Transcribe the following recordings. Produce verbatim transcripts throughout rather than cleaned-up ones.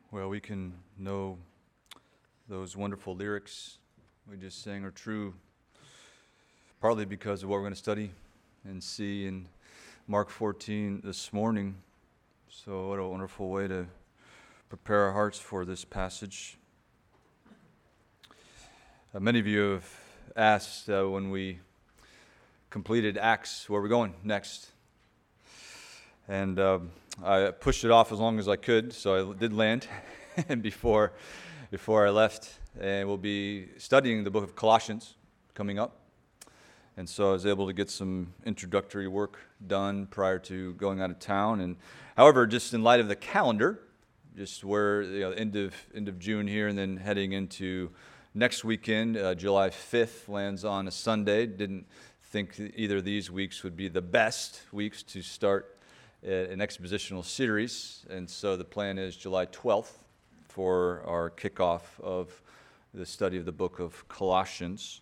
Well, we can know those wonderful lyrics we just sang are true, partly because of what we're going to study and see in Mark fourteen this morning. So what a wonderful way to prepare our hearts for this passage. Uh, many of you have asked uh, when we completed Acts, where are we going next? And uh, I pushed it off as long as I could, so I did land before before I left. And we'll be studying the book of Colossians coming up. And so I was able to get some introductory work done prior to going out of town. And however, just in light of the calendar, just where you know, end of end of June here, and then heading into next weekend, uh, July fifth lands on a Sunday. Didn't think either of these weeks would be the best weeks to start an expositional series, and so the plan is July twelfth for our kickoff of the study of the book of Colossians.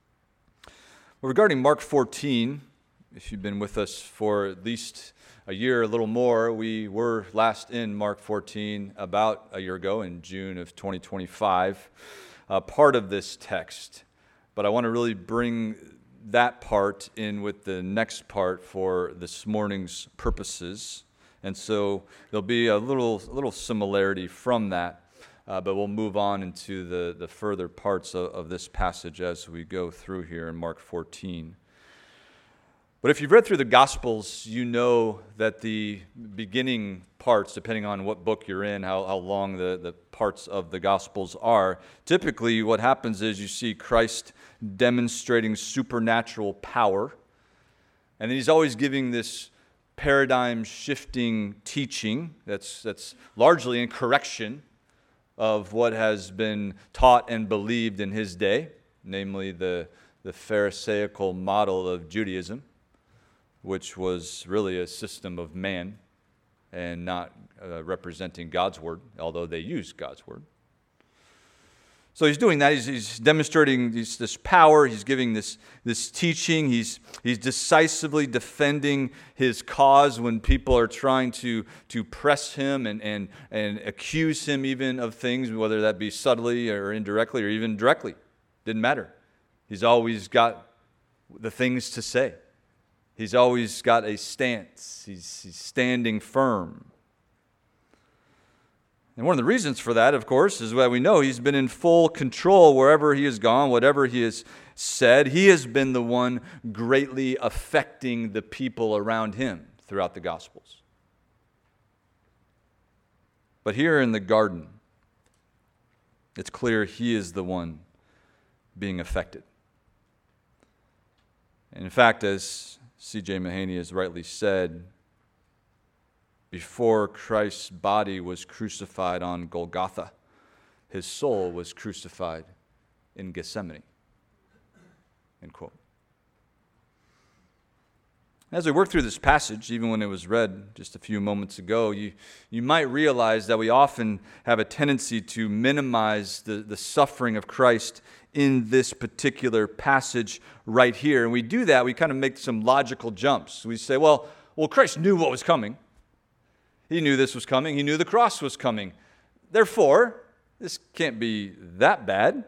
Well, regarding Mark fourteen, if you've been with us for at least a year, a little more, we were last in Mark fourteen about a year ago in June of twenty twenty-five, uh, part of this text. But I want to really bring that part in with the next part for this morning's purposes. And so there'll be a little a little similarity from that, uh, but we'll move on into the, the further parts of, of this passage as we go through here in Mark fourteen. But if you've read through the Gospels, you know that the beginning parts, depending on what book you're in, how, how long the, the parts of the Gospels are, typically what happens is you see Christ demonstrating supernatural power, and then he's always giving this paradigm-shifting teaching that's, that's largely in correction of what has been taught and believed in his day, namely the, the Pharisaical model of Judaism, which was really a system of man and not uh, representing God's word, although they used God's word. So he's doing that. He's, he's demonstrating this, this power. He's giving this, this teaching. He's, he's decisively defending his cause when people are trying to, to press him and, and, and accuse him even of things, whether that be subtly or indirectly or even directly. Didn't matter. He's always got the things to say. He's always got a stance. He's, he's standing firm. And one of the reasons for that, of course, is that we know he's been in full control wherever he has gone, whatever he has said. He has been the one greatly affecting the people around him throughout the Gospels. But here in the garden, it's clear he is the one being affected. And in fact, as C J Mahaney has rightly said, before Christ's body was crucified on Golgotha, his soul was crucified in Gethsemane. End quote. As we work through this passage, even when it was read just a few moments ago, you, you might realize that we often have a tendency to minimize the, the suffering of Christ in this particular passage right here. And we do that, we kind of make some logical jumps. We say, well, well, Christ knew what was coming. He knew this was coming. He knew the cross was coming. Therefore, this can't be that bad.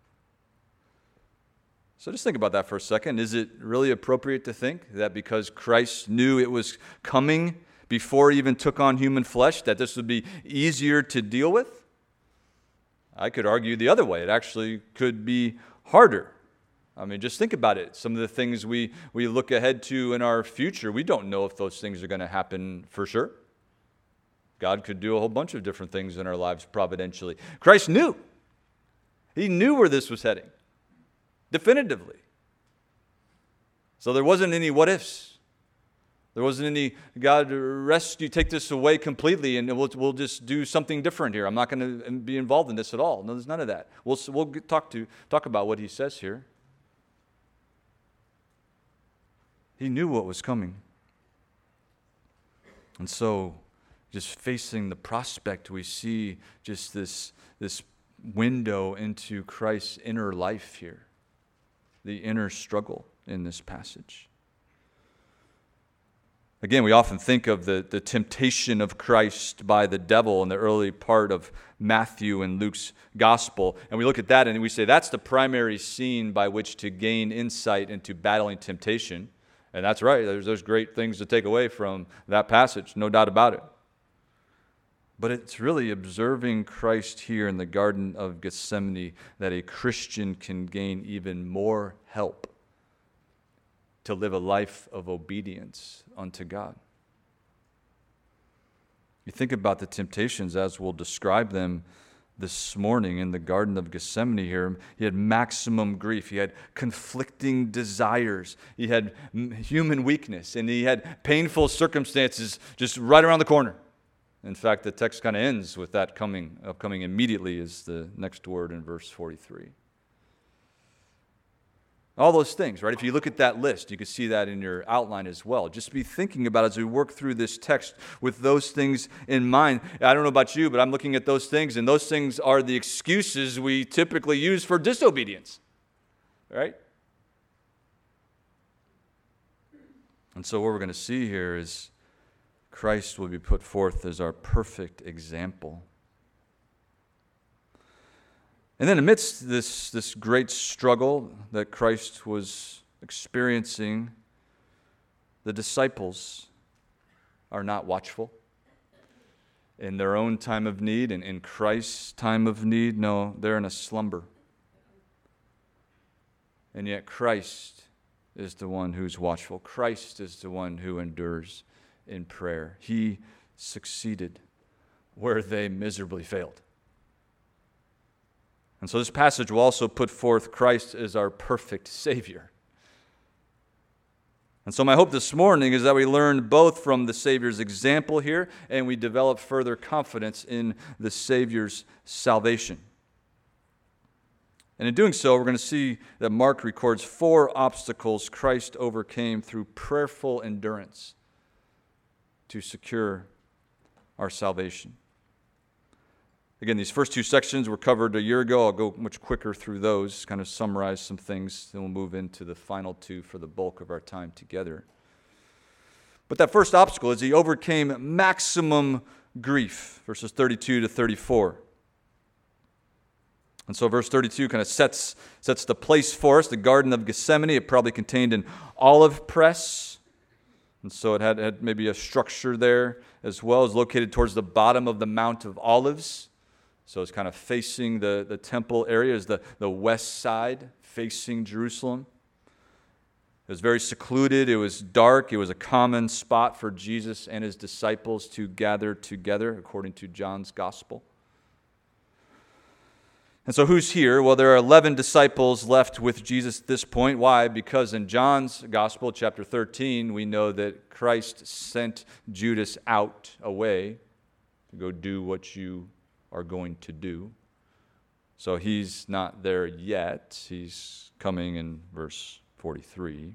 So just think about that for a second. Is it really appropriate to think that because Christ knew it was coming before he even took on human flesh, that this would be easier to deal with? I could argue the other way. It actually could be harder. I mean, just think about it. Some of the things we, we look ahead to in our future, we don't know if those things are going to happen for sure. God could do a whole bunch of different things in our lives providentially. Christ knew. He knew where this was heading, definitively. So there wasn't any what ifs. There wasn't any, God, rescue, take this away completely, and we'll, we'll just do something different here. I'm not going to be involved in this at all. No, there's none of that. We'll, we'll get, talk, to, talk about what he says here. He knew what was coming. And so, just facing the prospect, we see just this, this window into Christ's inner life here, the inner struggle in this passage. Again, we often think of the, the temptation of Christ by the devil in the early part of Matthew and Luke's gospel. And we look at that and we say that's the primary scene by which to gain insight into battling temptation. And that's right. There's those great things to take away from that passage, no doubt about it. But it's really observing Christ here in the Garden of Gethsemane that a Christian can gain even more help to live a life of obedience unto God. You think about the temptations as we'll describe them this morning in the Garden of Gethsemane here. He had maximum grief. He had conflicting desires. He had human weakness. And he had painful circumstances just right around the corner. In fact, the text kind of ends with that coming, upcoming immediately is the next word in verse forty-three. All those things, right? If you look at that list, you can see that in your outline as well. Just be thinking about it as we work through this text with those things in mind. I don't know about you, but I'm looking at those things, and those things are the excuses we typically use for disobedience, right? And so what we're going to see here is Christ will be put forth as our perfect example. And then amidst this, this great struggle that Christ was experiencing, the disciples are not watchful in their own time of need and in Christ's time of need. No, they're in a slumber. And yet Christ is the one who's watchful. Christ is the one who endures in prayer. He succeeded where they miserably failed. And so this passage will also put forth Christ as our perfect Savior. And so my hope this morning is that we learn both from the Savior's example here and we develop further confidence in the Savior's salvation. And in doing so, we're going to see that Mark records four obstacles Christ overcame through prayerful endurance to secure our salvation. Again, these first two sections were covered a year ago. I'll go much quicker through those, kind of summarize some things, then we'll move into the final two for the bulk of our time together. But that first obstacle is he overcame maximum grief, verses thirty-two to thirty-four. And so verse thirty-two kind of sets, sets the place for us, the Garden of Gethsemane. It probably contained an olive press. And so it had, had maybe a structure there as well. It was located towards the bottom of the Mount of Olives. So it's kind of facing the, the temple area, is the, the west side, facing Jerusalem. It was very secluded. It was dark. It was a common spot for Jesus and his disciples to gather together, according to John's Gospel. And so who's here? Well, there are eleven disciples left with Jesus at this point. Why? Because in John's Gospel, chapter thirteen, we know that Christ sent Judas out, away, to go do what you are going to do. So he's not there yet. He's coming in verse forty-three.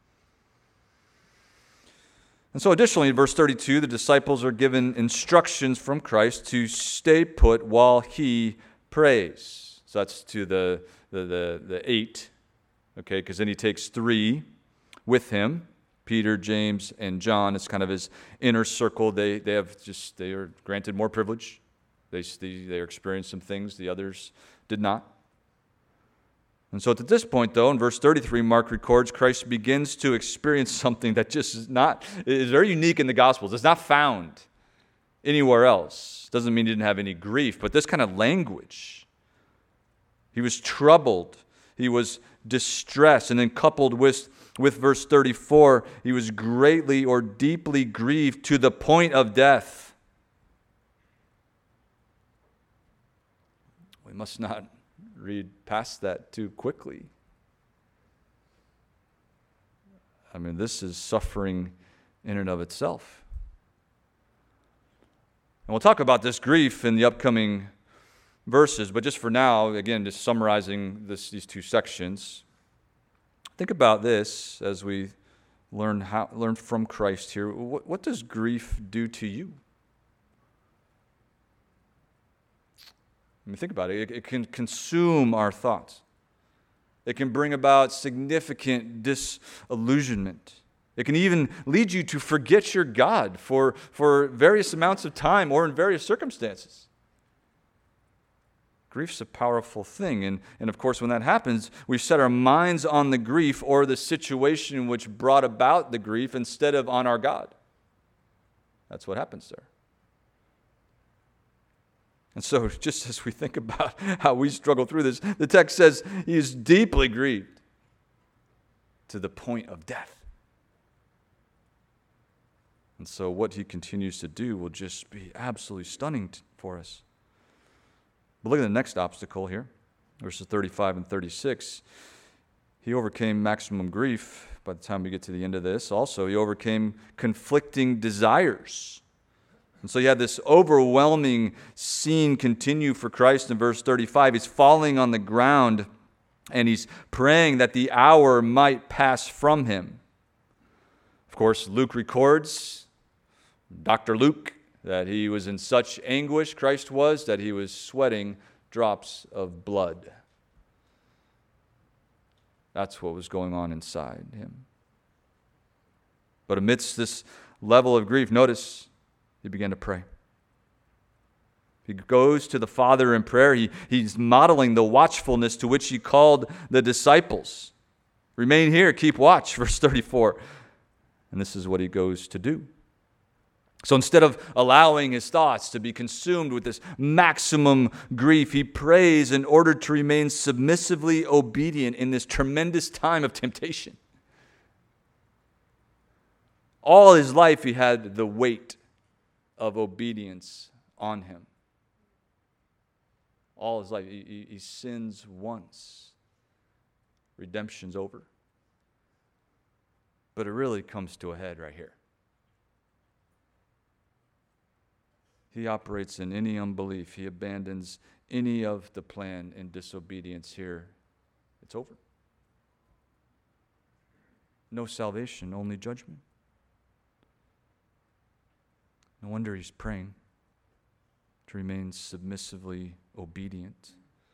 And so additionally, in verse thirty-two, the disciples are given instructions from Christ to stay put while he prays. So that's to the, the, the, the eight, okay, because then he takes three with him, Peter, James, and John. It's kind of his inner circle. They, they have just, they are granted more privilege. They, they experienced some things the others did not. And so at this point, though, in verse thirty-three, Mark records Christ begins to experience something that just is not, is very unique in the Gospels. It's not found anywhere else. Doesn't mean he didn't have any grief, but this kind of language. He was troubled. He was distressed. And then coupled with, with verse thirty-four, he was greatly or deeply grieved to the point of death. We must not read past that too quickly. I mean, this is suffering in and of itself. And we'll talk about this grief in the upcoming verses, but just for now, again, just summarizing this, these two sections, think about this as we learn how learn from Christ here. What, what does grief do to you? I mean, think about it. it. It can consume our thoughts. It can bring about significant disillusionment. It can even lead you to forget your God for, for various amounts of time or in various circumstances. Grief's a powerful thing, and, and of course when that happens, we set our minds on the grief or the situation which brought about the grief instead of on our God. That's what happens there. And so just as we think about how we struggle through this, the text says he is deeply grieved to the point of death. And so what he continues to do will just be absolutely stunning t- for us. But look at the next obstacle here, verses thirty-five and thirty-six. He overcame maximum grief by the time we get to the end of this. Also, he overcame conflicting desires. And so you have this overwhelming scene continue for Christ in verse thirty-five. He's falling on the ground and he's praying that the hour might pass from him. Of course, Luke records, Doctor Luke, that he was in such anguish, Christ was, that he was sweating drops of blood. That's what was going on inside him. But amidst this level of grief, notice he began to pray. He goes to the Father in prayer. He, he's modeling the watchfulness to which he called the disciples. Remain here, keep watch, verse thirty-four. And this is what he goes to do. So instead of allowing his thoughts to be consumed with this maximum grief, he prays in order to remain submissively obedient in this tremendous time of temptation. All his life he had the weight of obedience on him. All his life. He, he, he sins once. Redemption's over. But it really comes to a head right here. He operates in any unbelief. He abandons any of the plan in disobedience here. It's over. No salvation, only judgment. No wonder he's praying to remain submissively obedient.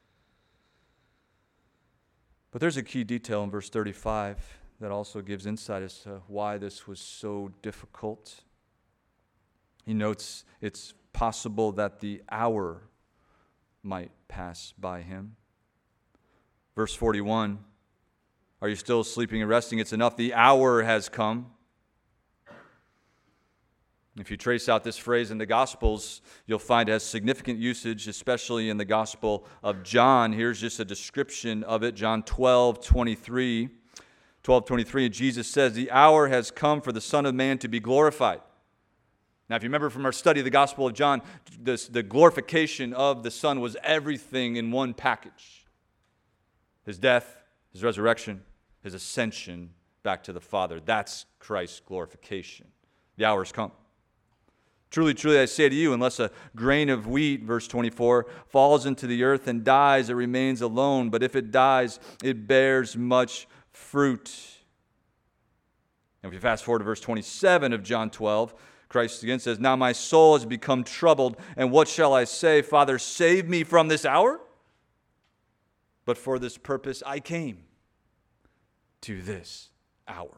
But there's a key detail in verse thirty-five that also gives insight as to why this was so difficult. He notes it's possible that the hour might pass by him. Verse forty-one, are you still sleeping and resting? It's enough. The hour has come. If you trace out this phrase in the Gospels, you'll find it has significant usage, especially in the Gospel of John. Here's just a description of it. John twelve twenty-three. twelve twenty-three, and Jesus says, the hour has come for the Son of Man to be glorified. Now, if you remember from our study of the Gospel of John, this, the glorification of the Son was everything in one package. His death, his resurrection, his ascension back to the Father. That's Christ's glorification. The hour has come. Truly, truly, I say to you, unless a grain of wheat, verse twenty-four, falls into the earth and dies, it remains alone. But if it dies, it bears much fruit. And if you fast forward to verse twenty-seven of John twelve, Christ again says, now my soul has become troubled, and what shall I say? Father, save me from this hour? But for this purpose I came to this hour.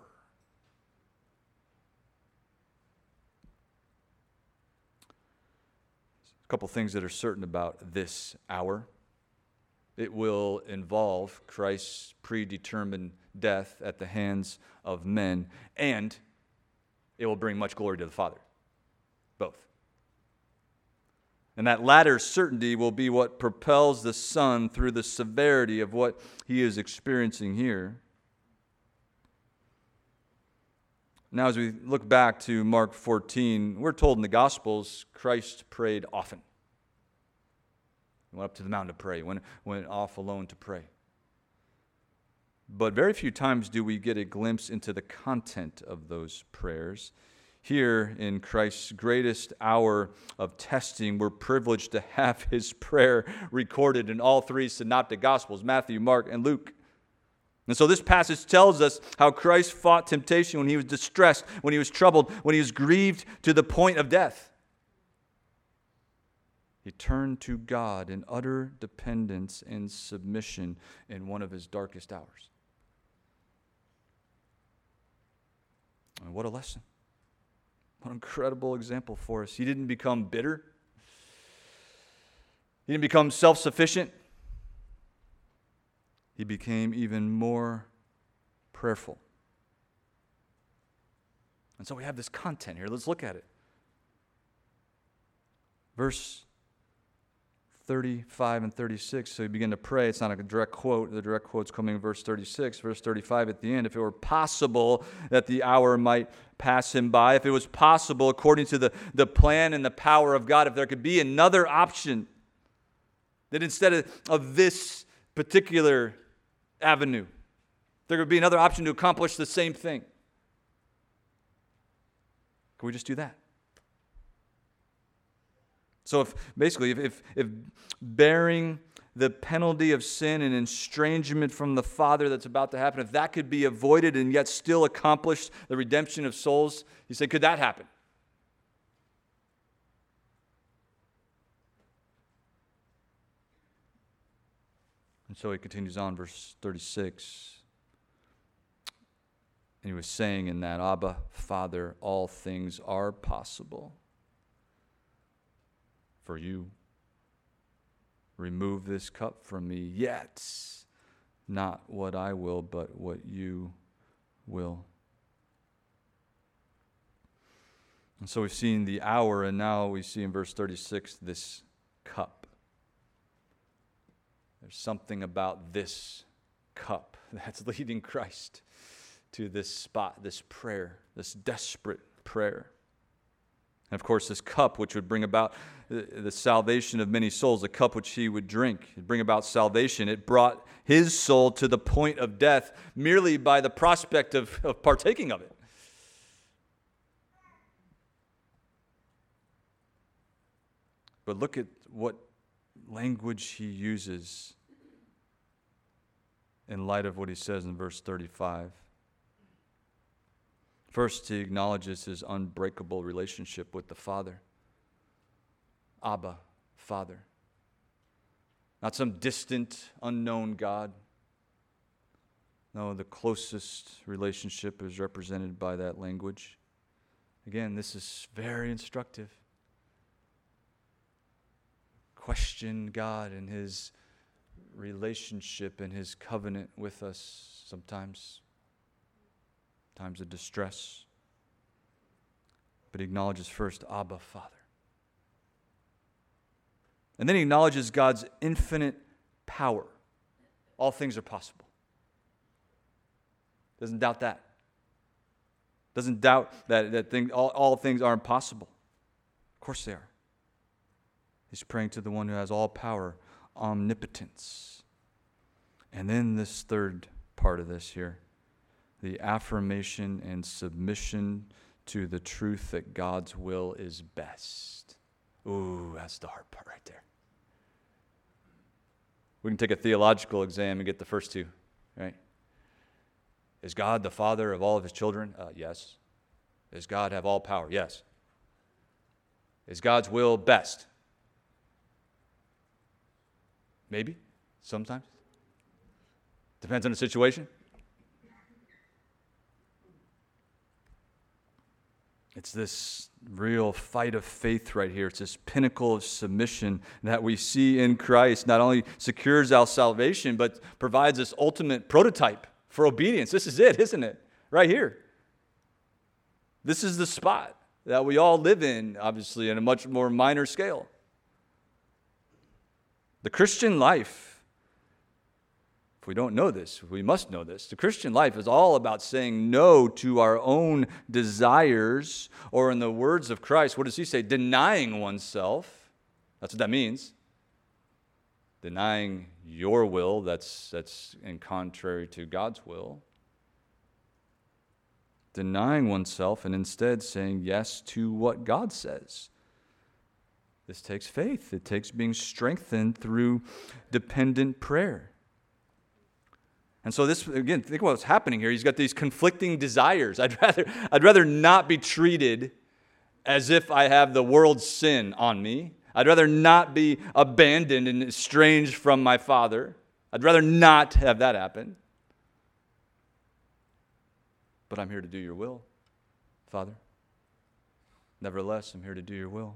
A couple things that are certain about this hour. It will involve Christ's predetermined death at the hands of men, and it will bring much glory to the Father. Both. And that latter certainty will be what propels the Son through the severity of what he is experiencing here. Now, as we look back to Mark fourteen, we're told in the Gospels, Christ prayed often. He went up to the mountain to pray, went, went off alone to pray. But very few times do we get a glimpse into the content of those prayers. Here, in Christ's greatest hour of testing, we're privileged to have his prayer recorded in all three synoptic Gospels, Matthew, Mark, and Luke. And so this passage tells us how Christ fought temptation when he was distressed, when he was troubled, when he was grieved to the point of death. He turned to God in utter dependence and submission in one of his darkest hours. And what a lesson. What an incredible example for us. He didn't become bitter. He didn't become self-sufficient. He became even more prayerful. And so we have this content here. Let's look at it. Verse thirty-five and thirty-six. So you begin to pray. It's not a direct quote. The direct quote's coming in verse thirty-six. Verse thirty-five at the end. If it were possible that the hour might pass him by, if it was possible according to the, the plan and the power of God, if there could be another option, that instead of, of this particular avenue, there could be another option to accomplish the same thing. Can we just do that? So if basically, if, if, if bearing the penalty of sin and estrangement from the Father that's about to happen, if that could be avoided and yet still accomplish the redemption of souls, he said, could that happen? And so he continues on, verse thirty-six. And he was saying in that, Abba, Father, all things are possible for you. Remove this cup from me, yet not what I will, but what you will. And so we've seen the hour, and now we see in verse thirty-six this cup. There's something about this cup that's leading Christ to this spot, this prayer, this desperate prayer. And of course, this cup, which would bring about the, the salvation of many souls, the cup which he would drink, it'd bring about salvation. It brought his soul to the point of death merely by the prospect of, of partaking of it. But look at what language he uses in light of what he says in verse thirty-five. First, he acknowledges his unbreakable relationship with the Father. Abba, Father. Not some distant, unknown God. No, the closest relationship is represented by that language. Again, this is very instructive. Question God and his relationship and his covenant with us sometimes. Times of distress. But he acknowledges first, Abba, Father. And then he acknowledges God's infinite power. All things are possible. Doesn't doubt that. Doesn't doubt that, that thing, all, all things are impossible. Of course they are. He's praying to the one who has all power, omnipotence. And then this third part of this here, the affirmation and submission to the truth that God's will is best. Ooh, that's the hard part right there. We can take a theological exam and get the first two, right? Is God the Father of all of his children? Uh, yes. Does God have all power? Yes. Is God's will best? Maybe, sometimes. Depends on the situation. It's this real fight of faith right here. It's this pinnacle of submission that we see in Christ. Not only secures our salvation, but provides this ultimate prototype for obedience. This is it, isn't it? Right here. This is the spot that we all live in, obviously, on a much more minor scale. The Christian life, if we don't know this, we must know this. The Christian life is all about saying no to our own desires, or in the words of Christ, what does he say? Denying oneself. That's what that means. Denying your will, that's, that's in contrary to God's will. Denying oneself and instead saying yes to what God says. This takes faith. It takes being strengthened through dependent prayer. And so this, again, think about what's happening here. He's got these conflicting desires. I'd rather, I'd rather not be treated as if I have the world's sin on me. I'd rather not be abandoned and estranged from my Father. I'd rather not have that happen. But I'm here to do your will. Father. Nevertheless, I'm here to do your will.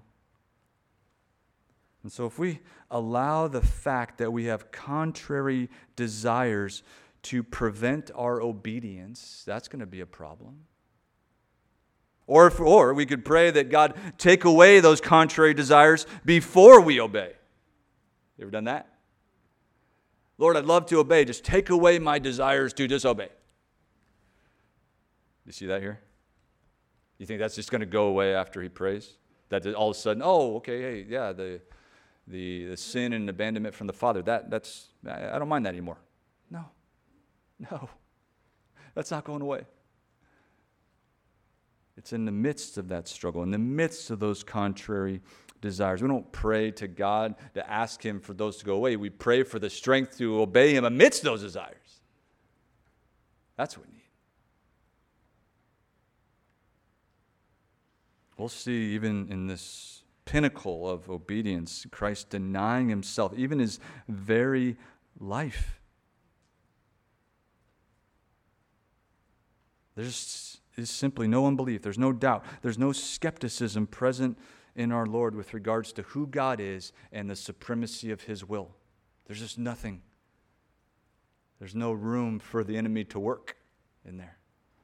And so if we allow the fact that we have contrary desires to prevent our obedience, that's going to be a problem. Or, if, or we could pray that God take away those contrary desires before we obey. You ever done that? Lord, I'd love to obey. Just take away my desires to disobey. You see that here? You think that's just going to go away after he prays? That all of a sudden, oh, okay, hey, yeah, the the, the sin and abandonment from the Father, that that's I, I don't mind that anymore. No. No. That's not going away. It's in the midst of that struggle, in the midst of those contrary desires. We don't pray to God to ask him for those to go away. We pray for the strength to obey him amidst those desires. That's what we need. We'll see even in this pinnacle of obedience, Christ denying himself, even his very life. There's is simply no unbelief. There's no doubt. There's no skepticism present in our Lord with regards to who God is and the supremacy of his will. There's just nothing. There's no room for the enemy to work in there.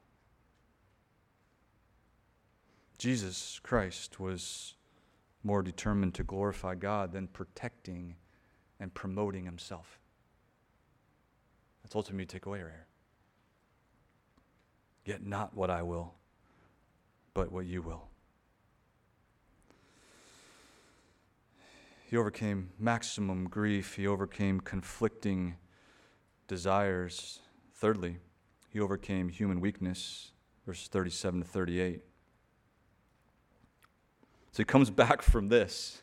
Jesus Christ was more determined to glorify God than protecting and promoting himself. That's ultimately take away right here. Yet not what I will, but what you will. He overcame maximum grief. He overcame conflicting desires. Thirdly, he overcame human weakness. Verses thirty-seven to thirty-eight. So he comes back from this,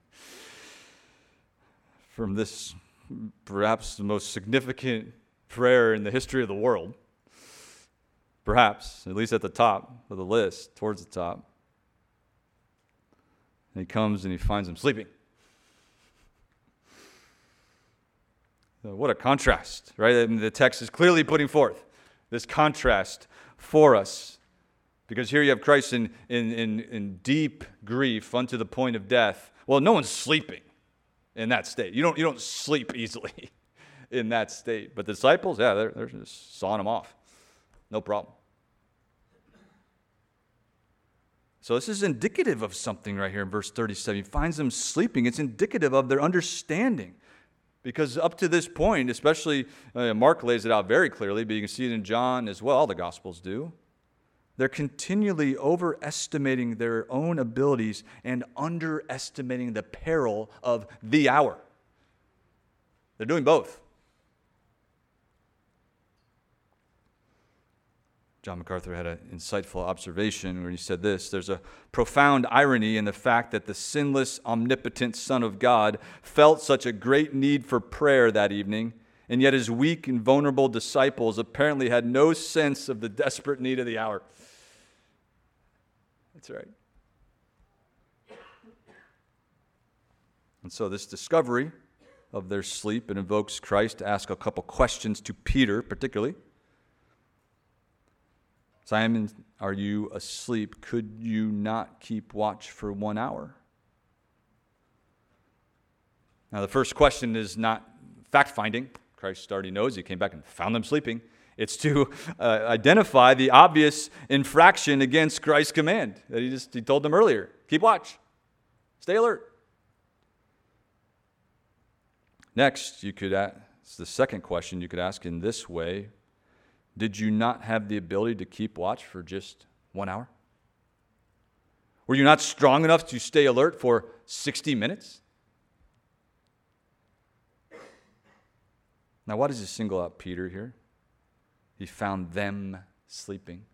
from this perhaps the most significant prayer in the history of the world. Perhaps, at least at the top of the list, towards the top. And he comes and he finds him sleeping. So what a contrast, right? I mean, the text is clearly putting forth this contrast for us. Because here you have Christ in, in, in, in deep grief unto the point of death. Well, no one's sleeping in that state. You don't, you don't sleep easily in that state. But the disciples, yeah, they're, they're just sawing him off. No problem. So this is indicative of something right here in verse thirty-seven. He finds them sleeping. It's indicative of their understanding. Because up to this point, especially uh, Mark lays it out very clearly, but you can see it in John as well, all the Gospels do. They're continually overestimating their own abilities and underestimating the peril of the hour. They're doing both. John MacArthur had an insightful observation where he said this: there's a profound irony in the fact that the sinless, omnipotent Son of God felt such a great need for prayer that evening, and yet his weak and vulnerable disciples apparently had no sense of the desperate need of the hour. That's right. And so this discovery of their sleep, it invokes Christ to ask a couple questions to Peter particularly. Simon, are you asleep? Could you not keep watch for one hour? Now, the first question is not fact-finding. Christ already knows. He came back and found them sleeping. It's to uh, identify the obvious infraction against Christ's command that he just he told them earlier. Keep watch. Stay alert. Next, you could ask, the second question you could ask in this way: did you not have the ability to keep watch for just one hour? Were you not strong enough to stay alert for sixty minutes? Now, why does he single out Peter here? He found them sleeping.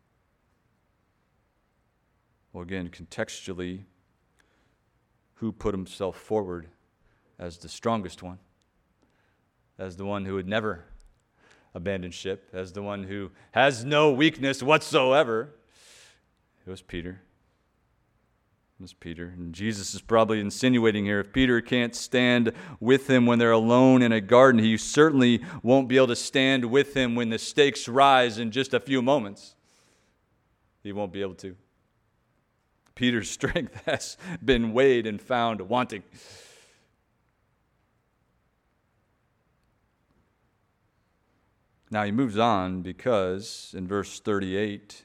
Well, again, contextually, who put himself forward as the strongest one? As the one who would never abandon ship, as the one who has no weakness whatsoever? It was Peter. It was Peter. And Jesus is probably insinuating here, if Peter can't stand with him when they're alone in a garden, he certainly won't be able to stand with him when the stakes rise in just a few moments. He won't be able to. Peter's strength has been weighed and found wanting. Now he moves on because in verse thirty-eight,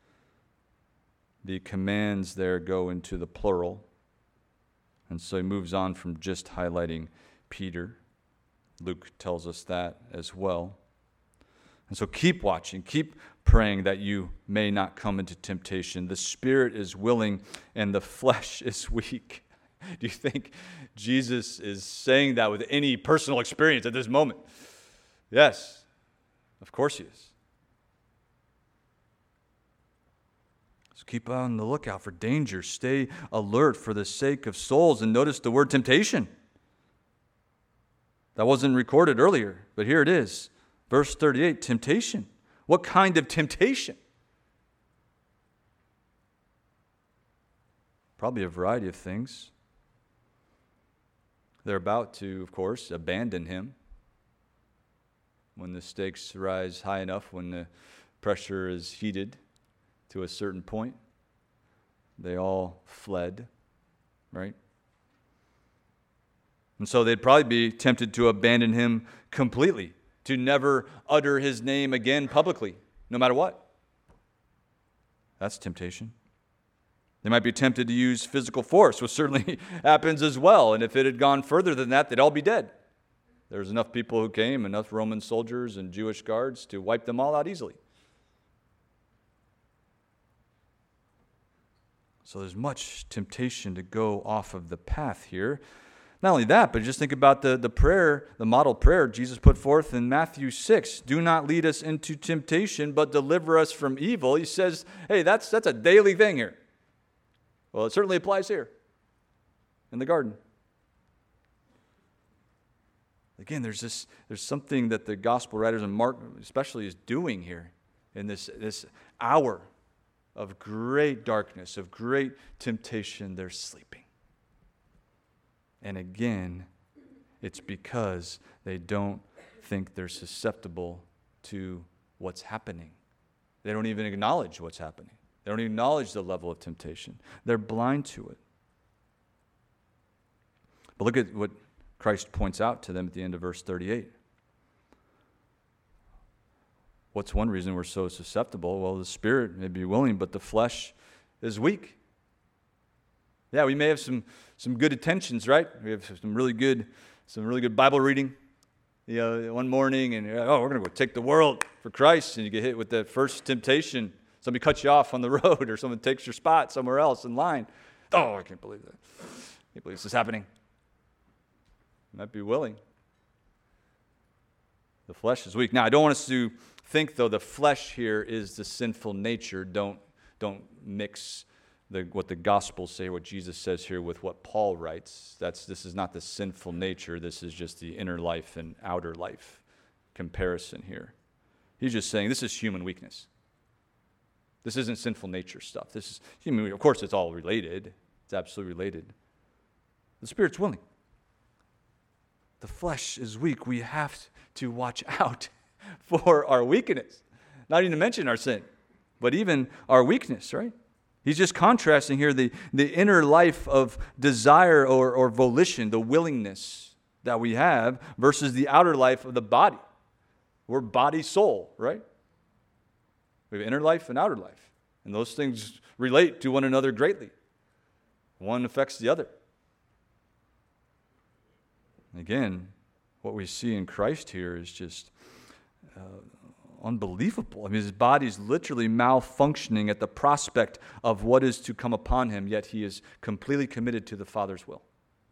the commands there go into the plural. And so he moves on from just highlighting Peter. Luke tells us that as well. And so keep watching, keep praying that you may not come into temptation. The spirit is willing and the flesh is weak. Do you think Jesus is saying that with any personal experience at this moment? Yes, of course he is. So keep on the lookout for danger. Stay alert for the sake of souls. And notice the word temptation. That wasn't recorded earlier, but here it is. Verse thirty-eight, temptation. What kind of temptation? Probably a variety of things. They're about to, of course, abandon him when the stakes rise high enough, when the pressure is heated to a certain point. They all fled, right? And so they'd probably be tempted to abandon him completely, to never utter his name again publicly, no matter what. That's temptation. They might be tempted to use physical force, which certainly happens as well. And if it had gone further than that, they'd all be dead. There's enough people who came, enough Roman soldiers and Jewish guards to wipe them all out easily. So there's much temptation to go off of the path here. Not only that, but just think about the, the prayer, the model prayer Jesus put forth in Matthew six. Do not lead us into temptation, but deliver us from evil. He says, hey, that's, that's a daily thing here. Well, it certainly applies here in the garden. Again, there's this, there's something that the gospel writers and Mark especially is doing here in this, this hour of great darkness, of great temptation. They're sleeping. And again, it's because they don't think they're susceptible to what's happening. They don't even acknowledge what's happening. They don't even acknowledge the level of temptation. They're blind to it. But look at what Christ points out to them at the end of verse thirty-eight. What's one reason we're so susceptible? Well, the spirit may be willing, but the flesh is weak. Yeah, we may have some, some good intentions, right? We have some really good, some really good Bible reading. You know, one morning, and you're like, oh, we're going to go take the world for Christ, and you get hit with that first temptation. Somebody cuts you off on the road, or someone takes your spot somewhere else in line. Oh, I can't believe that. I can't believe this is happening. You might be willing. The flesh is weak. Now, I don't want us to think, though, the flesh here is the sinful nature. Don't, don't mix The, what the Gospels say, what Jesus says here with what Paul writes. That's this is not the sinful nature. This is just the inner life and outer life comparison here. He's just saying this is human weakness. This isn't sinful nature stuff. This is human. Of course, it's all related. It's absolutely related. The Spirit's willing. The flesh is weak. We have to watch out for our weakness. Not even to mention our sin, but even our weakness, right? He's just contrasting here the, the inner life of desire or, or volition, the willingness that we have, versus the outer life of the body. We're body, soul, right? We have inner life and outer life. And those things relate to one another greatly. One affects the other. Again, what we see in Christ here is just uh, unbelievable. I mean, his body's literally malfunctioning at the prospect of what is to come upon him, yet he is completely committed to the Father's will.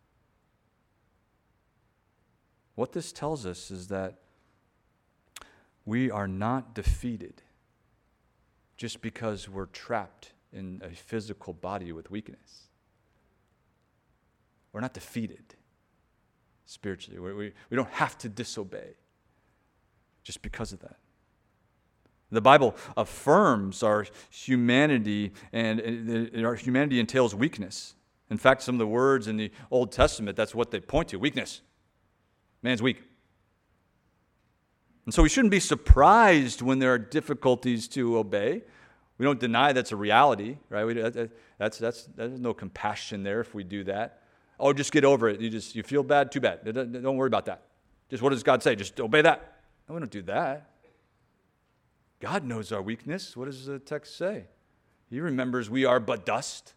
What this tells us is that we are not defeated just because we're trapped in a physical body with weakness. We're not defeated spiritually. We, we, we don't have to disobey just because of that. The Bible affirms our humanity, and it, it, our humanity entails weakness. In fact, some of the words in the Old Testament, that's what they point to, weakness. Man's weak. And so we shouldn't be surprised when there are difficulties to obey. We don't deny that's a reality, right? We, that, that's, that's, there's no compassion there if we do that. Oh, just get over it. You just you feel bad, too bad. Don't worry about that. Just what does God say? Just obey that. No, we don't do that. God knows our weakness. What does the text say? He remembers we are but dust.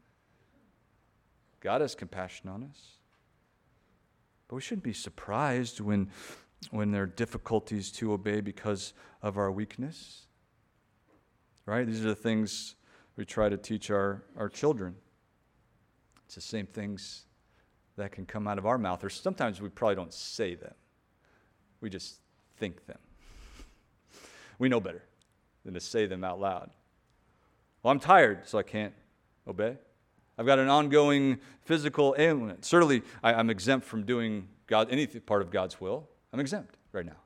God has compassion on us. But we shouldn't be surprised when, when there are difficulties to obey because of our weakness. Right? These are the things we try to teach our, our children. It's the same things that can come out of our mouth. Or sometimes we probably don't say them. We just think them. We know better than to say them out loud. Well, I'm tired, so I can't obey. I've got an ongoing physical ailment. Certainly, I, I'm exempt from doing God any part of God's will. I'm exempt right now.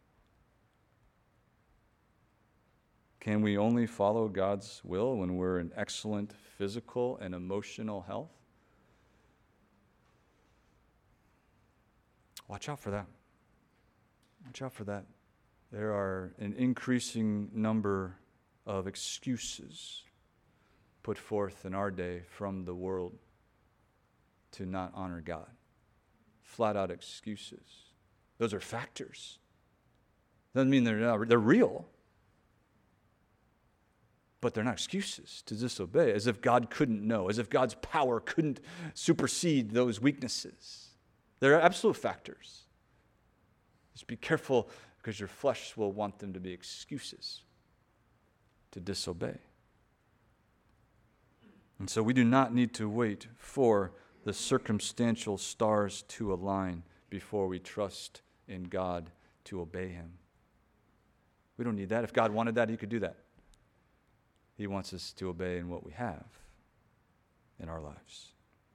Can we only follow God's will when we're in excellent physical and emotional health? Watch out for that. Watch out for that. There are an increasing number of excuses put forth in our day from the world to not honor God. Flat out excuses. Those are factors. Doesn't mean they're not, they're real. But they're not excuses to disobey, as if God couldn't know, as if God's power couldn't supersede those weaknesses. They're absolute factors. Just be careful, because your flesh will want them to be excuses to disobey. And so we do not need to wait for the circumstantial stars to align before we trust in God to obey Him. We don't need that. If God wanted that, He could do that. He wants us to obey in what we have in our lives.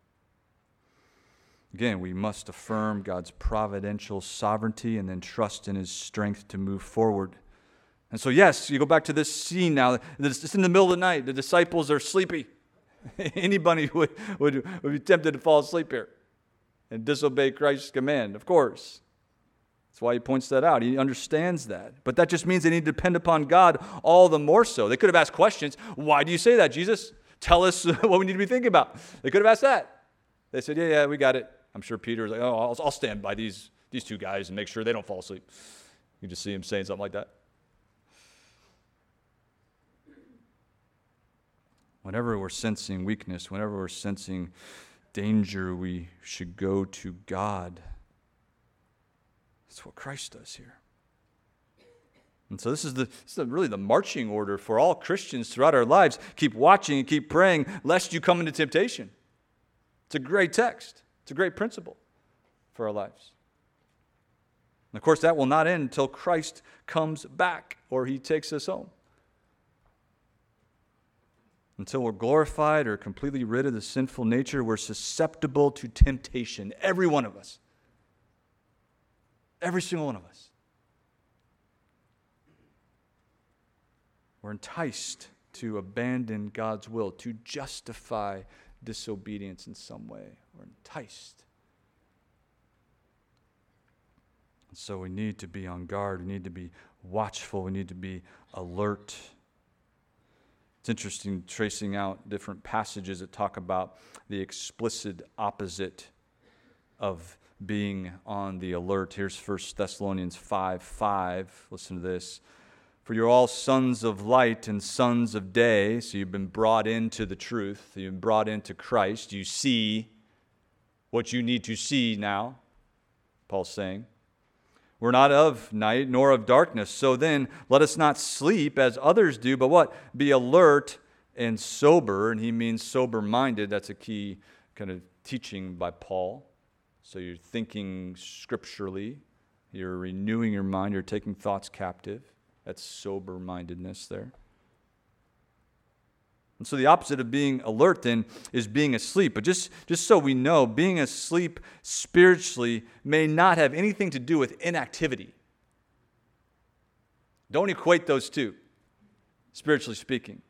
Again, we must affirm God's providential sovereignty and then trust in His strength to move forward. And so, yes, you go back to this scene now. It's in the middle of the night. The disciples are sleepy. Anybody would, would, would be tempted to fall asleep here and disobey Christ's command, of course. That's why he points that out. He understands that. But that just means they need to depend upon God all the more so. They could have asked questions. Why do you say that, Jesus? Tell us what we need to be thinking about. They could have asked that. They said, yeah, yeah, we got it. I'm sure Peter was like, oh, I'll, I'll stand by these, these two guys and make sure they don't fall asleep. You just see him saying something like that. Whenever we're sensing weakness, whenever we're sensing danger, we should go to God. That's what Christ does here. And so this is the this is really the marching order for all Christians throughout our lives. Keep watching and keep praying lest you come into temptation. It's a great text. It's a great principle for our lives. And of course, that will not end until Christ comes back or He takes us home. Until we're glorified or completely rid of the sinful nature, we're susceptible to temptation. Every one of us. Every single one of us. We're enticed to abandon God's will, to justify disobedience in some way. We're enticed. And so we need to be on guard. We need to be watchful. We need to be alert. It's interesting tracing out different passages that talk about the explicit opposite of being on the alert. Here's First Thessalonians five five. Listen to this. For you're all sons of light and sons of day. So you've been brought into the truth. You've been brought into Christ. You see what you need to see now, Paul's saying. We're not of night nor of darkness. So then let us not sleep as others do, but what? Be alert and sober. And he means sober-minded. That's a key kind of teaching by Paul. So you're thinking scripturally. You're renewing your mind. You're taking thoughts captive. That's sober-mindedness there. And so the opposite of being alert then is being asleep. But just, just so we know, being asleep spiritually may not have anything to do with inactivity. Don't equate those two, spiritually speaking.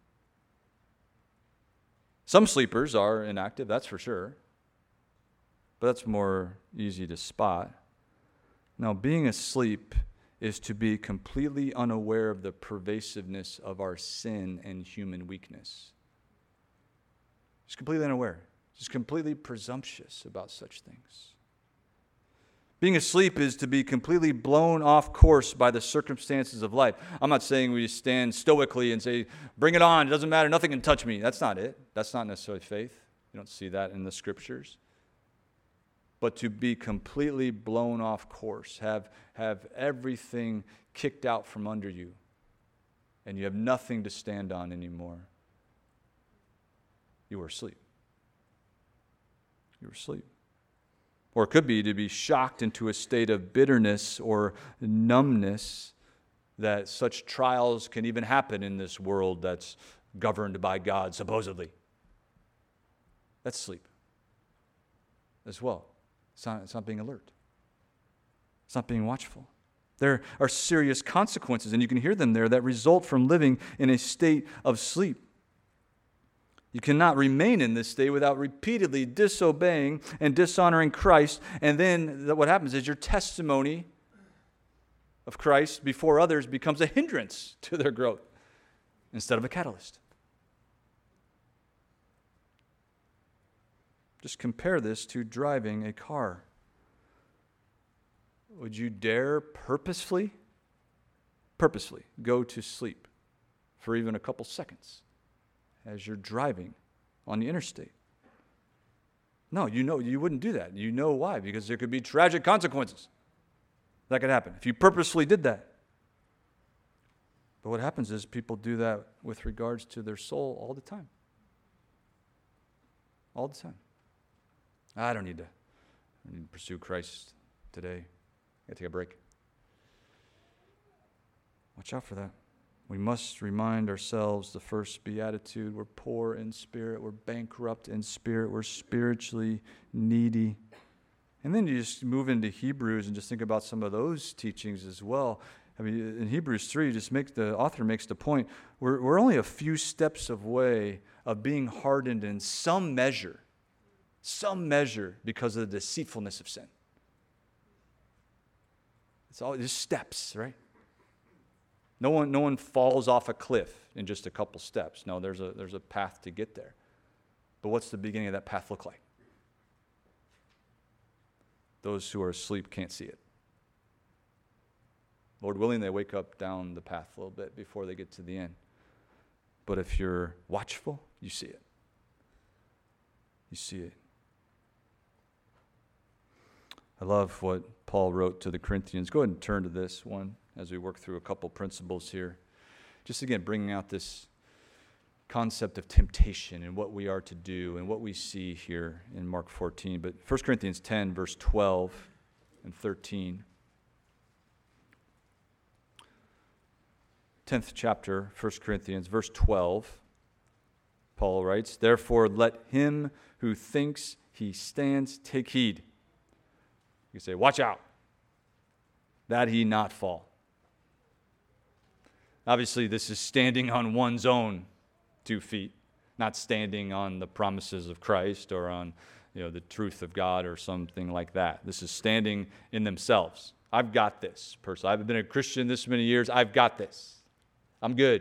Some sleepers are inactive, that's for sure. But that's more easy to spot. Now, being asleep is to be completely unaware of the pervasiveness of our sin and human weakness. Just completely unaware. Just completely presumptuous about such things. Being asleep is to be completely blown off course by the circumstances of life. I'm not saying we stand stoically and say, bring it on, it doesn't matter, nothing can touch me. That's not it. That's not necessarily faith. You don't see that in the scriptures. But to be completely blown off course, have, have everything kicked out from under you, and you have nothing to stand on anymore. You were asleep. You were asleep. Or it could be to be shocked into a state of bitterness or numbness that such trials can even happen in this world that's governed by God, supposedly. That's sleep as well. It's not, it's not being alert. It's not being watchful. There are serious consequences, and you can hear them there, that result from living in a state of sleep. You cannot remain in this state without repeatedly disobeying and dishonoring Christ. And then what happens is your testimony of Christ before others becomes a hindrance to their growth instead of a catalyst. Just compare this to driving a car. Would you dare purposefully, purposefully go to sleep for even a couple seconds as you're driving on the interstate? No, you know you wouldn't do that. You know why? Because there could be tragic consequences that could happen if you purposefully did that. But what happens is people do that with regards to their soul all the time. All the time. I don't need to, I need to pursue Christ today. I gotta take a break. Watch out for that. We must remind ourselves the first beatitude: we're poor in spirit, we're bankrupt in spirit, we're spiritually needy. And then you just move into Hebrews and just think about some of those teachings as well. I mean, in Hebrews three, just make the author makes the point, we're, we're only a few steps away of being hardened in some measure, some measure because of the deceitfulness of sin. It's all just steps, right? No one, no one falls off a cliff in just a couple steps. No, there's a, there's a path to get there. But what's the beginning of that path look like? Those who are asleep can't see it. Lord willing, they wake up down the path a little bit before they get to the end. But if you're watchful, you see it. You see it. I love what Paul wrote to the Corinthians. Go ahead and turn to this one as we work through a couple principles here. Just again, bringing out this concept of temptation and what we are to do and what we see here in Mark fourteen. But First Corinthians ten, verse twelve and thirteen. tenth chapter, First Corinthians, verse twelve. Paul writes, "Therefore let him who thinks he stands take heed." You say, watch out, that he not fall. Obviously, this is standing on one's own two feet, not standing on the promises of Christ or on, you know, the truth of God or something like that. This is standing in themselves. I've got this person. I've been a Christian this many years. I've got this. I'm good.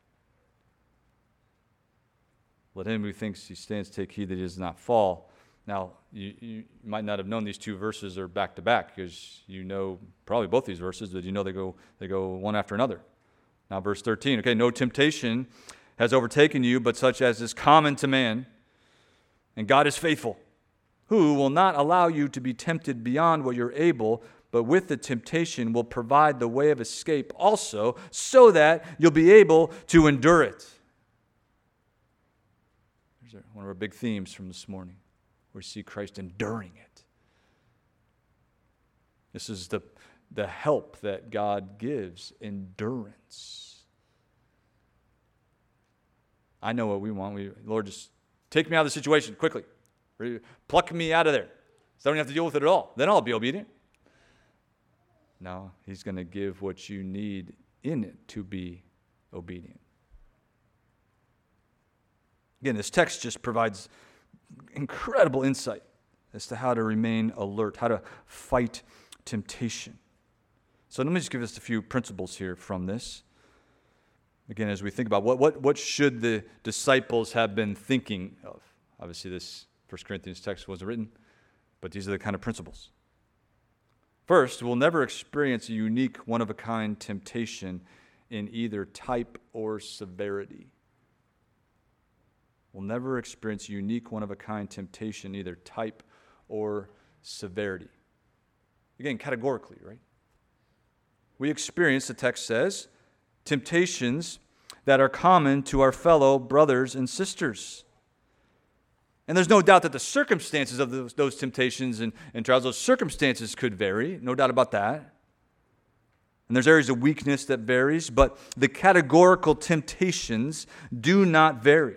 Let him who thinks he stands take heed that he does not fall. Now, you, you might not have known these two verses are back to back because you know probably both these verses, but you know they go they go one after another. Now, verse thirteen, okay, no temptation has overtaken you, but such as is common to man, and God is faithful, who will not allow you to be tempted beyond what you're able, but with the temptation will provide the way of escape also, so that you'll be able to endure it. There's one of our big themes from this morning. We see Christ enduring it. This is the, the help that God gives, endurance. I know what we want. We, Lord, just take me out of the situation quickly. Pluck me out of there so I don't have to deal with it at all. Then I'll be obedient. No, he's going to give what you need in it to be obedient. Again, this text just provides incredible insight as to how to remain alert, how to fight temptation. So let me just give us a few principles here from this. Again, as we think about what, what, what should the disciples have been thinking of? Obviously, this First Corinthians text wasn't written, but these are the kind of principles. First, we'll never experience a unique, one-of-a-kind temptation in either type or severity. We'll never experience a unique, one-of-a-kind temptation, either type or severity. Again, categorically, right? We experience, the text says, temptations that are common to our fellow brothers and sisters. And there's no doubt that the circumstances of those, those temptations and, and trials, those circumstances could vary, no doubt about that. And there's areas of weakness that varies, but the categorical temptations do not vary.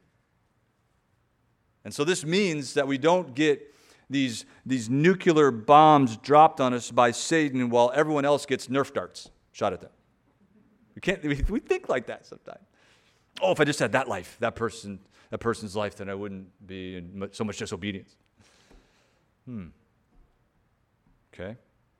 And so this means that we don't get these, these nuclear bombs dropped on us by Satan while everyone else gets Nerf darts shot at them. We can't. We, we think like that sometimes. Oh, if I just had that life, that person, that person's life, then I wouldn't be in so much disobedience. Hmm. Okay.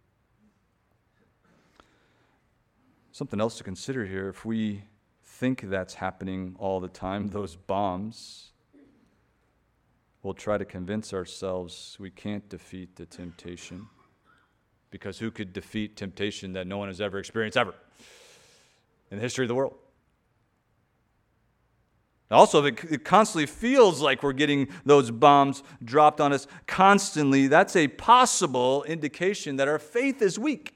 Something else to consider here. If we think that's happening all the time, those bombs, we'll try to convince ourselves we can't defeat the temptation. Because who could defeat temptation that no one has ever experienced ever in the history of the world? Also, if it constantly feels like we're getting those bombs dropped on us constantly, that's a possible indication that our faith is weak.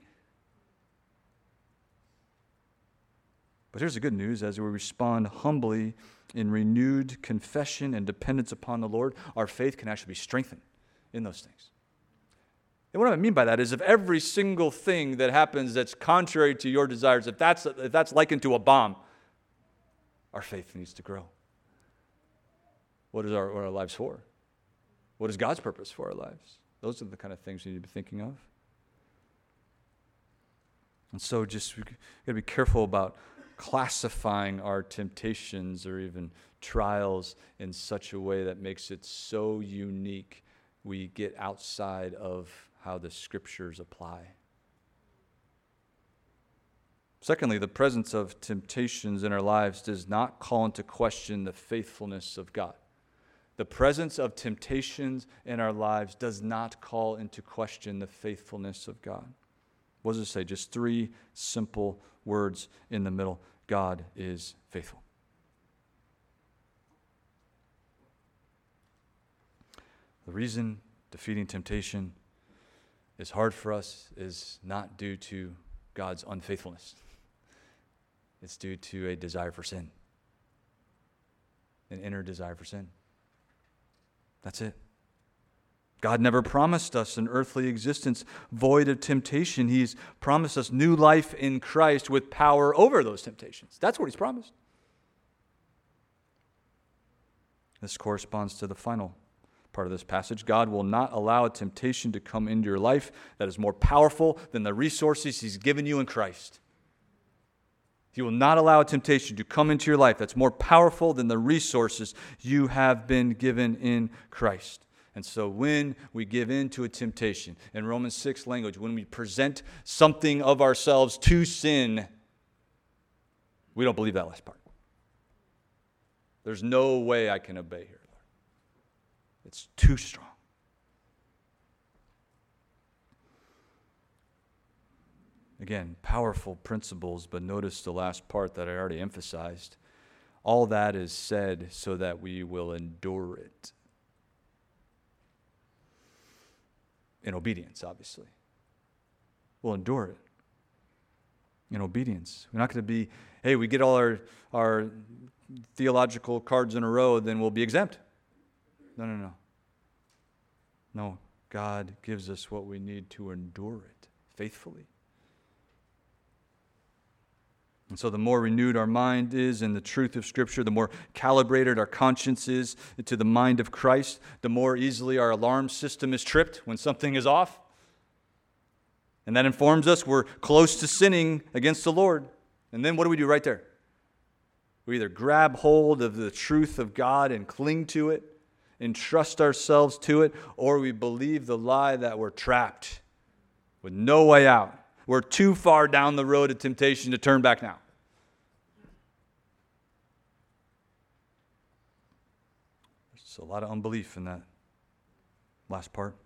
But here's the good news. As we respond humbly in renewed confession and dependence upon the Lord, our faith can actually be strengthened in those things. And what I mean by that is if every single thing that happens that's contrary to your desires, if that's, if that's likened to a bomb, our faith needs to grow. What is our, what are our lives for? What is God's purpose for our lives? Those are the kind of things we need to be thinking of. And so just, we've got to be careful about classifying our temptations or even trials in such a way that makes it so unique we get outside of how the Scriptures apply. Secondly, the presence of temptations in our lives does not call into question the faithfulness of God. The presence of temptations in our lives does not call into question the faithfulness of God. What does it say? Just three simple words in the middle. God is faithful. The reason defeating temptation is hard for us is not due to God's unfaithfulness. It's due to a desire for sin, an inner desire for sin. That's it. God never promised us an earthly existence void of temptation. He's promised us new life in Christ with power over those temptations. That's what He's promised. This corresponds to the final part of this passage. God will not allow a temptation to come into your life that is more powerful than the resources He's given you in Christ. He will not allow a temptation to come into your life that's more powerful than the resources you have been given in Christ. And so when we give in to a temptation, in Romans six language, when we present something of ourselves to sin, we don't believe that last part. There's no way I can obey here, Lord. It's too strong. Again, powerful principles, but notice the last part that I already emphasized. All that is said so that we will endure it. In obedience, obviously. We'll endure it. In obedience. We're not going to be, hey, we get all our, our theological cards in a row, then we'll be exempt. No, no, no. No, God gives us what we need to endure it faithfully. And so the more renewed our mind is in the truth of Scripture, the more calibrated our conscience is to the mind of Christ, the more easily our alarm system is tripped when something is off. And that informs us we're close to sinning against the Lord. And then what do we do right there? We either grab hold of the truth of God and cling to it, entrust ourselves to it, or we believe the lie that we're trapped with no way out. We're too far down the road of temptation to turn back now. There's a lot of unbelief in that last part.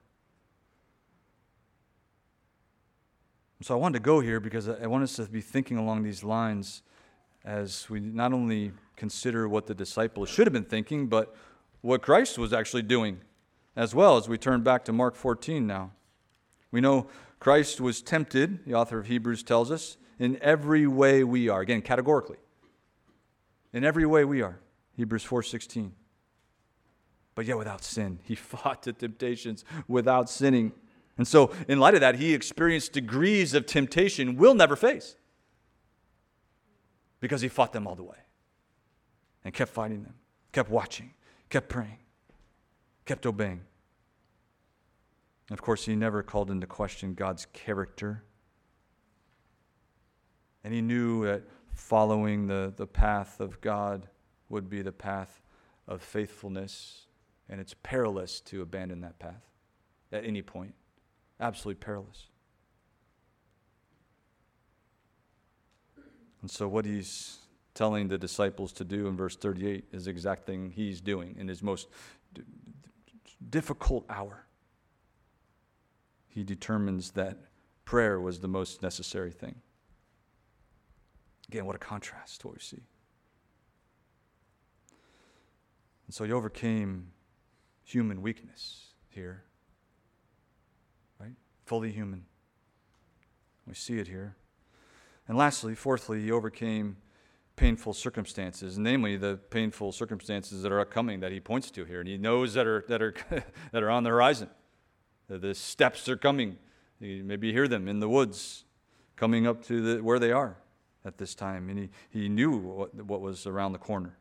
So I wanted to go here because I want us to be thinking along these lines as we not only consider what the disciples should have been thinking, but what Christ was actually doing as well, as we turn back to Mark fourteen now. We know Christ was tempted, the author of Hebrews tells us, in every way we are. Again, categorically. In every way we are. Hebrews four sixteen. But yet without sin. He fought the temptations without sinning. And so, in light of that, he experienced degrees of temptation we'll never face. Because he fought them all the way. And kept fighting them. Kept watching. Kept praying. Kept obeying. And of course, he never called into question God's character. And he knew that following the, the path of God would be the path of faithfulness. And it's perilous to abandon that path at any point. Absolutely perilous. And so what he's telling the disciples to do in verse thirty-eight is the exact thing he's doing in his most d- difficult hour. He determines that prayer was the most necessary thing. Again, what a contrast to what we see. And so he overcame human weakness here. Right? Fully human. We see it here. And lastly, fourthly, he overcame painful circumstances, namely the painful circumstances that are coming that he points to here. And he knows that are that are that are on the horizon. The steps are coming. You maybe hear them in the woods, coming up to the, where they are at this time. And he, he knew what, what was around the corner.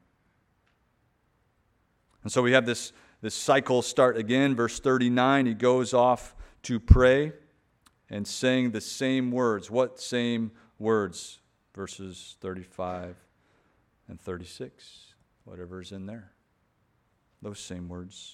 And so we have this, this cycle start again. Verse thirty-nine, he goes off to pray and saying the same words. What same words? Verses thirty-five and thirty-six. Whatever's in there. Those same words.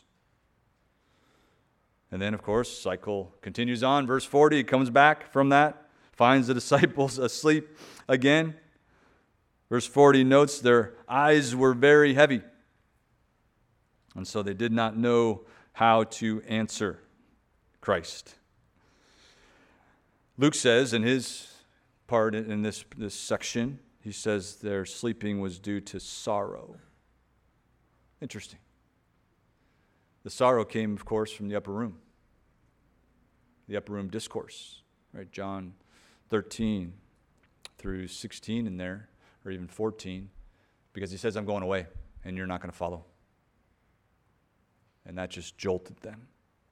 And then, of course, cycle continues on. Verse forty, he comes back from that, finds the disciples asleep again. Verse forty notes their eyes were very heavy. And so they did not know how to answer Christ. Luke says in his part in this, this section, he says their sleeping was due to sorrow. Interesting. The sorrow came, of course, from the upper room. The upper room discourse. Right? John thirteen through sixteen in there, or even fourteen, because he says, I'm going away, and you're not going to follow. And that just jolted them.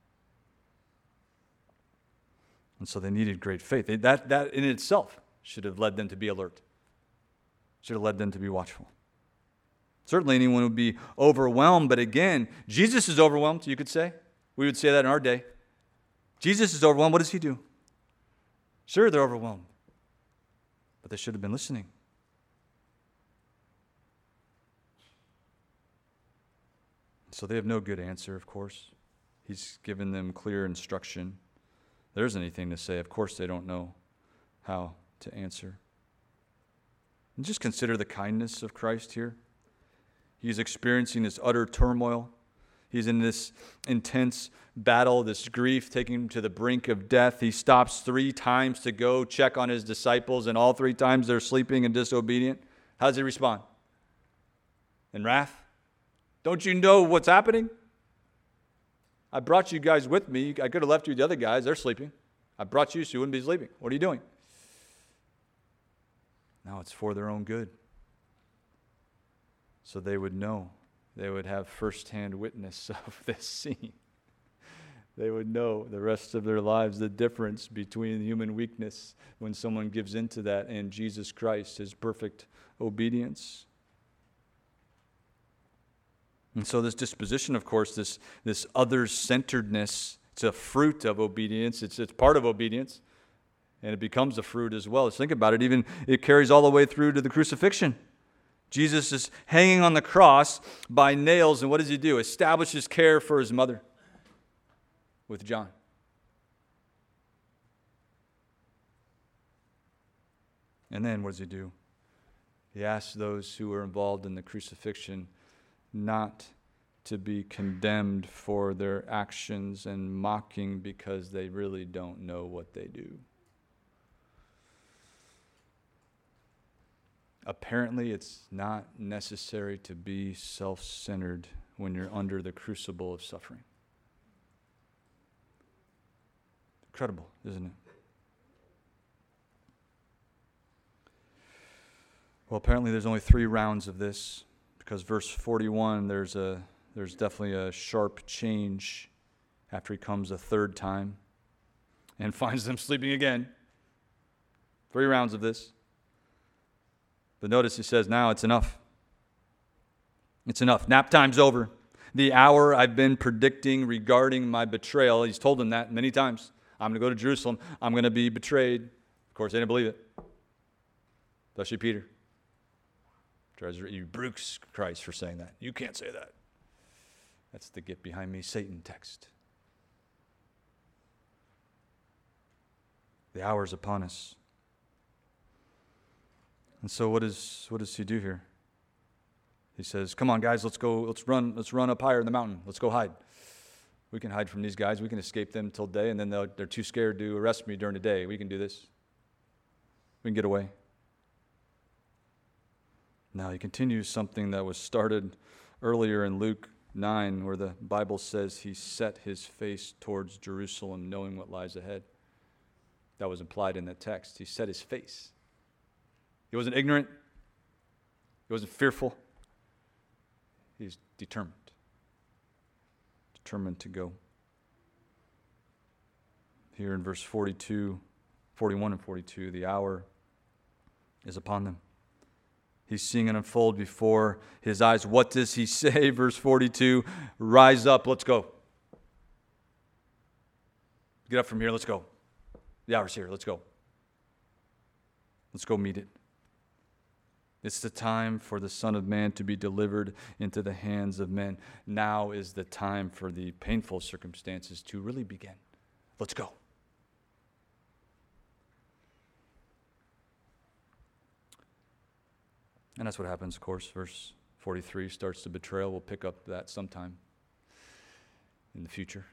And so they needed great faith. They, that, that in itself should have led them to be alert. Should have led them to be watchful. Certainly anyone would be overwhelmed, but again, Jesus is overwhelmed, you could say. We would say that in our day. Jesus is overwhelmed. What does he do? Sure, they're overwhelmed, but they should have been listening. So they have no good answer, of course. He's given them clear instruction. There's anything to say. Of course they don't know how to answer. And just consider the kindness of Christ here. He's experiencing this utter turmoil. He's in this intense battle, this grief, taking him to the brink of death. He stops three times to go check on his disciples, and all three times they're sleeping and disobedient. How does he respond? In wrath? Don't you know what's happening? I brought you guys with me. I could have left you with the other guys. They're sleeping. I brought you so you wouldn't be sleeping. What are you doing? Now it's for their own good. So they would know. They would have firsthand witness of this scene. They would know the rest of their lives the difference between human weakness when someone gives into that and Jesus Christ, his perfect obedience. And so this disposition, of course, this, this other-centeredness, it's a fruit of obedience. It's, it's part of obedience. And it becomes a fruit as well. Let's think about it. Even it carries all the way through to the crucifixion. Jesus is hanging on the cross by nails, and what does he do? Establishes care for his mother with John. And then what does he do? He asks those who were involved in the crucifixion not to be condemned for their actions and mocking because they really don't know what they do. Apparently, it's not necessary to be self-centered when you're under the crucible of suffering. Incredible, isn't it? Well, apparently there's only three rounds of this, because verse forty-one, there's a there's definitely a sharp change after he comes a third time and finds them sleeping again. Three rounds of this. But notice he says, now it's enough. It's enough. Nap time's over. The hour I've been predicting regarding my betrayal, he's told them that many times. I'm going to go to Jerusalem. I'm going to be betrayed. Of course, they didn't believe it. Especially Peter. Tries to rebuke Christ for saying that. You can't say that. That's the get behind me Satan text. The hour is upon us. And so what is what does he do here? He says, come on guys, let's go, let's run, let's run up higher in the mountain. Let's go hide. We can hide from these guys. We can escape them till day, and then they're too scared to arrest me during the day. We can do this. We can get away. Now he continues something that was started earlier in Luke nine, where the Bible says he set his face towards Jerusalem, knowing what lies ahead. That was implied in that text. He set his face. He wasn't ignorant. He wasn't fearful. He's determined. Determined to go. Here in verse forty-two, forty-one and forty-two, the hour is upon them. He's seeing it unfold before his eyes. What does he say? Verse forty-two, rise up, let's go. Get up from here, let's go. The hour's here, let's go. Let's go meet it. It's the time for the Son of Man to be delivered into the hands of men. Now is the time for the painful circumstances to really begin. Let's go. And that's what happens, of course. Verse forty-three starts the betrayal. We'll pick up that sometime in the future.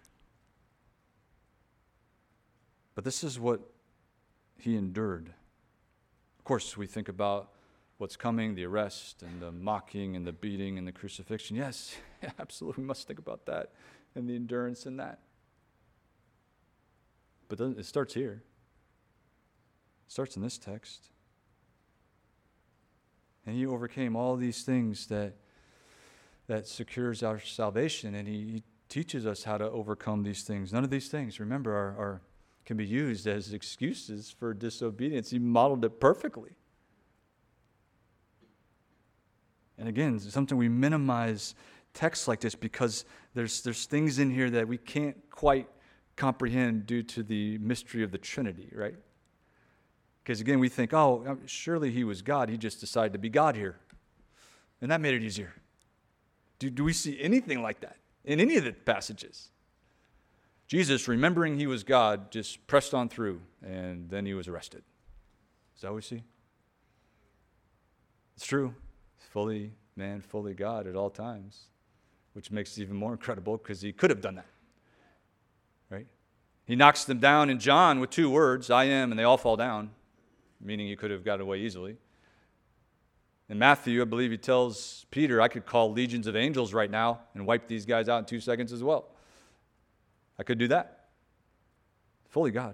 But this is what he endured. Of course, we think about what's coming, the arrest and the mocking and the beating and the crucifixion. Yes, absolutely, we must think about that and the endurance in that. But it starts here. It starts in this text. And he overcame all these things that that secures our salvation, and he, he teaches us how to overcome these things. None of these things, remember, are, are can be used as excuses for disobedience. He modeled it perfectly. And again, something we minimize texts like this because there's there's things in here that we can't quite comprehend due to the mystery of the Trinity, right? Because again, we think, oh, surely he was God. He just decided to be God here. And that made it easier. Do, do we see anything like that in any of the passages? Jesus, remembering he was God, just pressed on through, and then he was arrested. Is that what we see? It's true. Fully man, fully God at all times, which makes it even more incredible because he could have done that, right? He knocks them down in John with two words, I am, and they all fall down, meaning he could have got away easily. In Matthew, I believe he tells Peter, I could call legions of angels right now and wipe these guys out in two seconds as well. I could do that. Fully God.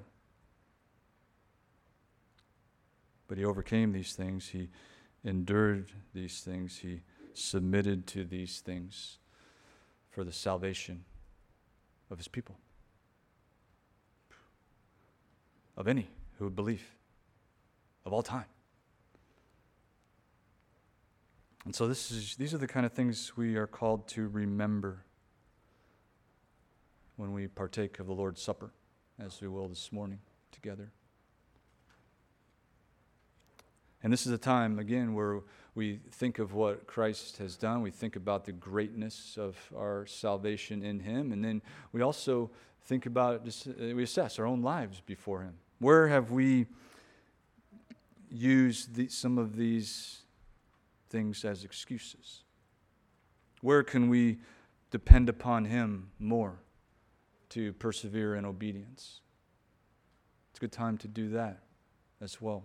But he overcame these things. He endured these things. He submitted to these things for the salvation of his people. Of any who would believe. Of all time. And so this is these are the kind of things we are called to remember when we partake of the Lord's Supper, as we will this morning together. And this is a time, again, where we think of what Christ has done. We think about the greatness of our salvation in him. And then we also think about, just, we assess our own lives before him. Where have we use the, some of these things as excuses? Where can we depend upon Him more to persevere in obedience? It's a good time to do that as well.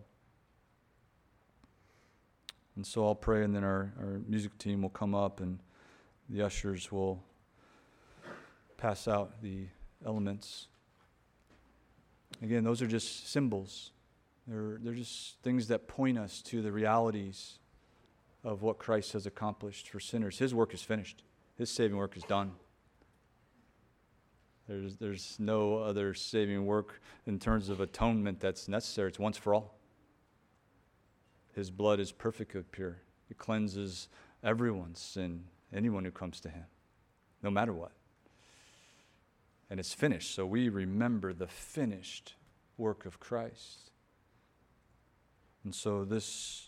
And so I'll pray, and then our, our music team will come up, and the ushers will pass out the elements. Again, those are just symbols. They're, they're just things that point us to the realities of what Christ has accomplished for sinners. His work is finished. His saving work is done. There's, there's no other saving work in terms of atonement that's necessary. It's once for all. His blood is perfectly pure. It cleanses everyone's sin, anyone who comes to Him, no matter what. And it's finished, so we remember the finished work of Christ. And so this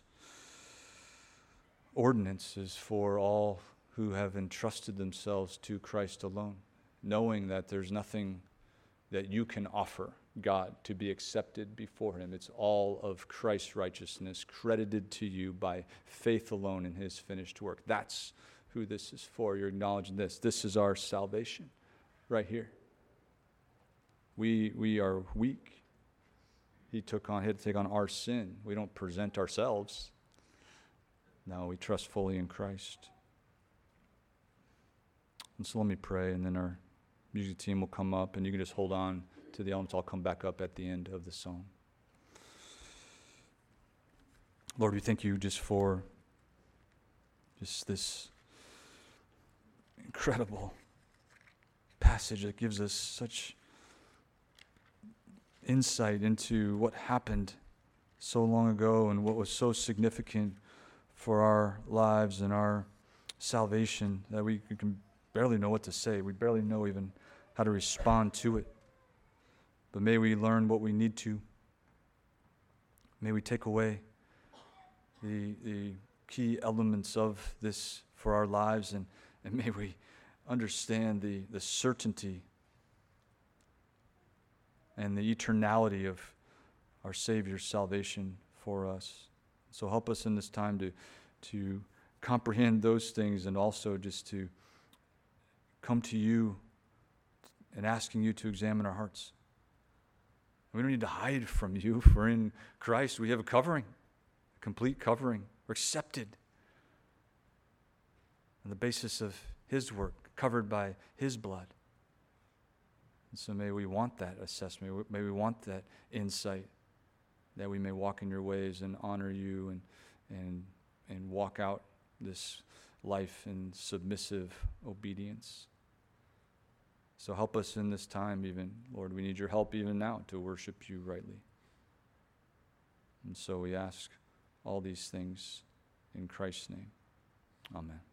ordinance is for all who have entrusted themselves to Christ alone, knowing that there's nothing that you can offer God to be accepted before Him. It's all of Christ's righteousness credited to you by faith alone in His finished work. That's who this is for. You're acknowledging this. This is our salvation right here. We we are weak. He took on, he had to take on our sin. We don't present ourselves. No, we trust fully in Christ. And so let me pray, and then our music team will come up, and you can just hold on to the elements. I'll come back up at the end of the song. Lord, we thank you just for just this incredible passage that gives us such insight into what happened so long ago and what was so significant for our lives and our salvation that we can barely know what to say. We barely know even how to respond to it. But may we learn what we need to. May we take away the, the key elements of this for our lives, and, and may we understand the, the certainty and the eternality of our Savior's salvation for us. So help us in this time to, to comprehend those things, and also just to come to you and asking you to examine our hearts. We don't need to hide from you, for in Christ we have a covering, a complete covering. We're accepted on the basis of His work, covered by His blood. And so may we want that assessment, may we want that insight, that we may walk in your ways and honor you and and and walk out this life in submissive obedience. So help us in this time even, Lord. We need your help even now to worship you rightly. And so we ask all these things in Christ's name. Amen.